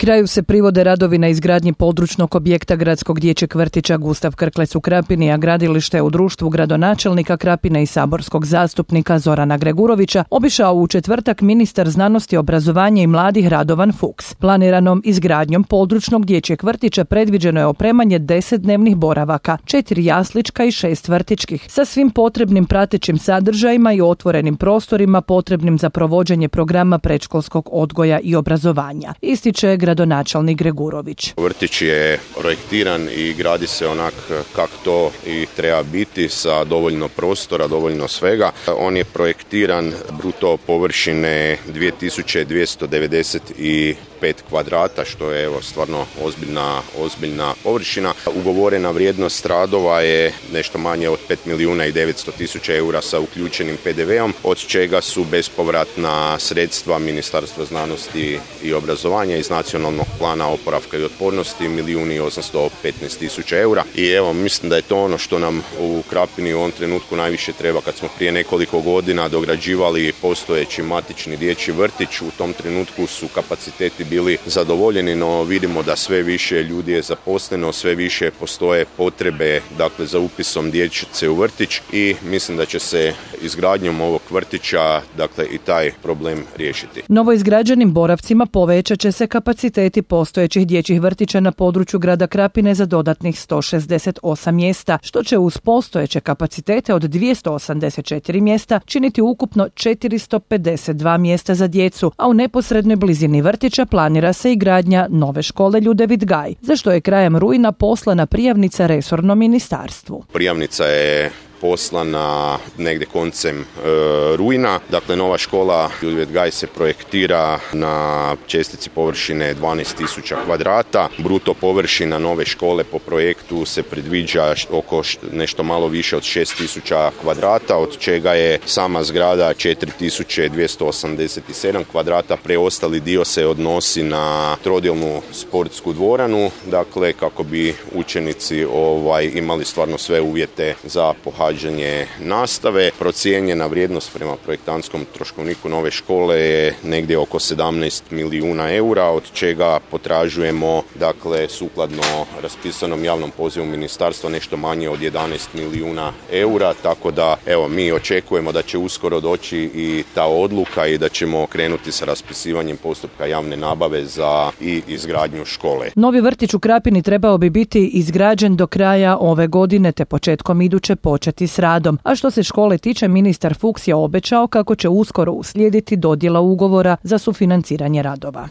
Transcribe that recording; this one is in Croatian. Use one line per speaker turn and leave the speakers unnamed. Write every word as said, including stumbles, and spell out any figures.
Kraju se privode radovi na izgradnji područnog objekta gradskog dječjeg vrtića Gustav Krklec u Krapini, a gradilište je u društvu gradonačelnika Krapine i saborskog zastupnika Zorana Gregurovića obišao u četvrtak ministar znanosti, obrazovanja i mladih Radovan Fuchs. Planiranom izgradnjom područnog dječjeg vrtića predviđeno je opremanje deset dnevnih boravaka, četiri jaslička i šest vrtićkih, sa svim potrebnim pratećim sadržajima i otvorenim prostorima potrebnim za provođenje programa predškolskog odgoja i obrazovanja, ističe gradonačelnik Gregurović.
Vrtić je projektiran i gradi se onak kako to i treba biti, sa dovoljno prostora, dovoljno svega. On je projektiran bruto površine dvije tisuće dvjesto devedeset pet kvadrata, što je evo stvarno ozbiljna, ozbiljna površina. Ugovorena vrijednost radova je nešto manje od pet milijuna i devetsto tisuća eura sa uključenim pe de veom, od čega su bespovratna sredstva Ministarstva znanosti i obrazovanja iz nacionalnog plana oporavka i otpornosti milijun i osamsto petnaest tisuća eura. I evo, mislim da je to ono što nam u Krapini u ovom trenutku najviše treba. Kad smo prije nekoliko godina dograđivali postojeći matični dječji vrtić, u tom trenutku su kapaciteti bili zadovoljeni, no vidimo da sve više ljudi je zaposleno, sve više postoje potrebe dakle za upisom dječice u vrtić i mislim da će se izgradnjom ovog vrtića dakle i taj problem riješiti.
Novoizgrađenim boravcima povećat će se kapaciteti postojećih dječjih vrtića na području grada Krapine za dodatnih sto šezdeset osam mjesta, što će uz postojeće kapacitete od dvjesto osamdeset četiri mjesta činiti ukupno četiristo pedeset dva mjesta za djecu, a u neposrednoj blizini vrtića planira se i gradnja nove škole Ljudevit Gaj, za što je krajem rujna poslana prijavnica resornom ministarstvu.
Prijavnica je poslana negdje koncem e, rujna. Dakle, nova škola Ljudevit Gaj se projektira na čestici površine dvanaest tisuća kvadrata. Bruto površina nove škole po projektu se predviđa oko š, nešto malo više od šest tisuća kvadrata, od čega je sama zgrada četiri tisuće dvjesto osamdeset sedam kvadrata. Preostali dio se odnosi na trodjelnu sportsku dvoranu, dakle kako bi učenici ovaj, imali stvarno sve uvjete za pohađanje nastave. Procijenjena vrijednost prema projektantskom troškovniku nove škole je negdje oko sedamnaest milijuna eura, od čega potražujemo, dakle, sukladno raspisanom javnom pozivu ministarstva nešto manje od jedanaest milijuna eura, tako da, evo, mi očekujemo da će uskoro doći i ta odluka i da ćemo krenuti sa raspisivanjem postupka javne nabave za i izgradnju škole.
Novi vrtić u Krapini trebao bi biti izgrađen do kraja ove godine, te početkom iduće početi s radom. A što se škole tiče, ministar Fuchs je obećao kako će uskoro uslijediti dodjela ugovora za sufinanciranje radova.